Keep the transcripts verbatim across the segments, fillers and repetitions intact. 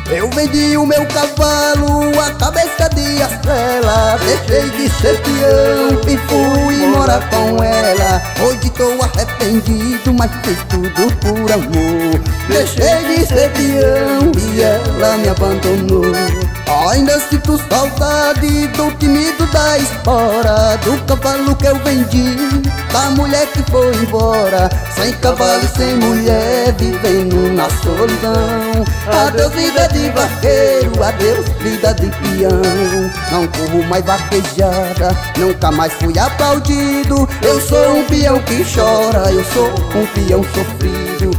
Eu vendi o meu cavalo, a cabeça de estrela. Deixei de ser peão e fui morar com ela. Hoje tô arrependido, mas fiz tudo por amor. Deixei de ser peão e ela me abandonou. Ainda sinto saudade do tinido da espora, do cavalo que eu vendi, da mulher que foi embora. Sem cavalo e sem mulher, vivendo na solidão. Adeus vida de vaqueiro, adeus vida de peão. Não corro mais vaquejada, nunca mais fui aplaudido. Eu sou um peão que chora, eu sou um peão sofrido.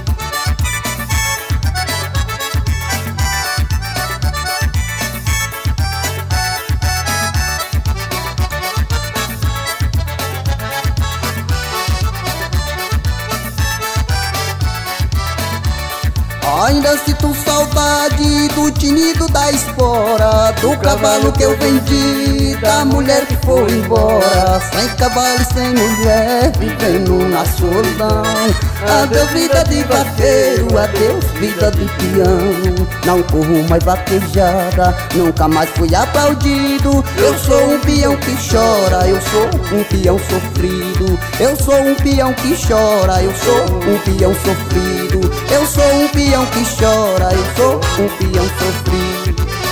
Ainda sinto saudade do tinido da espora, do cavalo que eu vendi, da mulher que foi embora. Sem cavalo e sem mulher, vivendo na solidão. Adeus vida de vaqueiro, adeus vida de peão. Não corro mais vaquejada, nunca mais fui aplaudido. Eu sou um peão que chora, eu sou um peão sofrido. Eu sou um peão que chora, eu sou um peão sofrido. Eu sou um peão que chora, eu sou um peão sofrido.